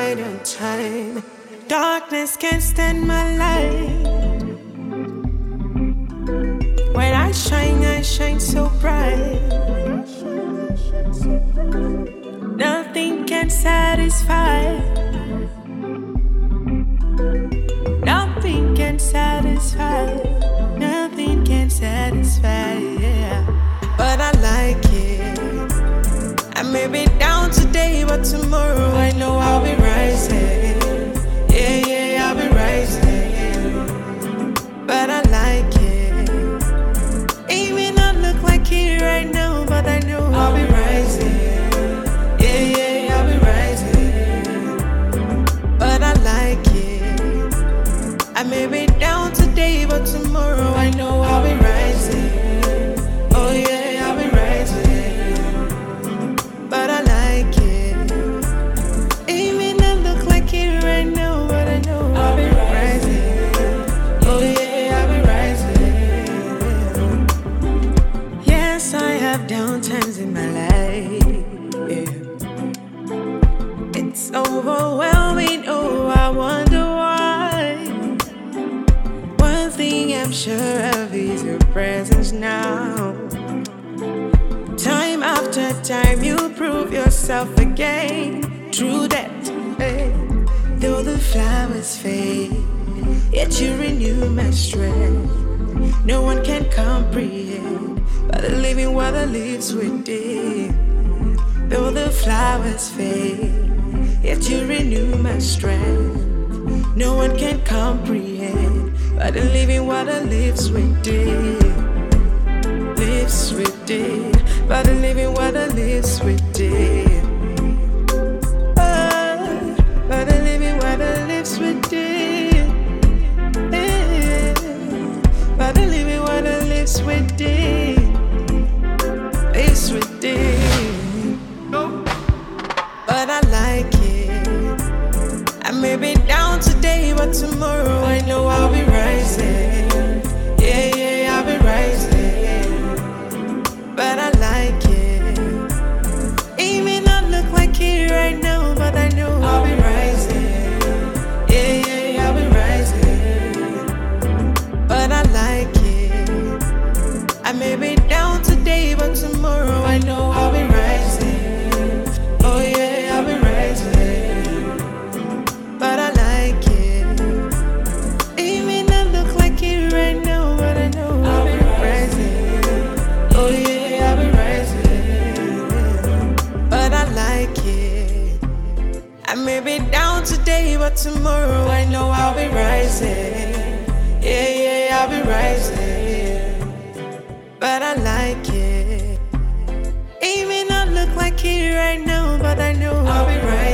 right on time. Darkness can't stand my light. When I shine so bright. Nothing can satisfy. Nothing can satisfy. Nothing can satisfy, yeah. But I like it. I may be down today, but tomorrow I know I'll be rising. Yeah, yeah, I'll be rising. But I like it. It may not look like it right now, but I know I'll be rising. Yeah, yeah, I'll be rising. But I like it. I may be down today, but tomorrow I know I'll be rising. Oh yeah, I'll be rising. But I like it. It may not look like it right now, but I know I'll be rising. Oh yeah, I'll be rising. Yes, I have down times in my life. Yeah. It's overwhelming, oh, I wonder why. One thing I'm sure of is your presence now. Time after time, you prove yourself again. True that, hey. Though the flowers fade, yet you renew my strength. No one can comprehend, but the living water lives within. Though the flowers fade, yet you renew my strength. No one can comprehend, but the living water lives within. Lives within, but the living water lives within. Oh, but the living water lives within. Yeah. But the living water lives within. Lives within. But I like it. I may be down today, but tomorrow I know I'll be rising. Yeah, yeah, I'll be rising. But I like it. It may not look like it right now, but I know I'll be rising. Yeah, yeah, I'll be rising. But I like it. I may be down today, but tomorrow I know I'll be rising. Oh yeah, I'll be rising. But I like it. It may not look like it right now, but I know I'll be rising. Oh yeah, I'll be rising. But I like it. I may be down today, but tomorrow I know I'll be rising. Yeah, yeah, I'll be rising. But I like it. It may not look like it right now, but I know I'll be rising.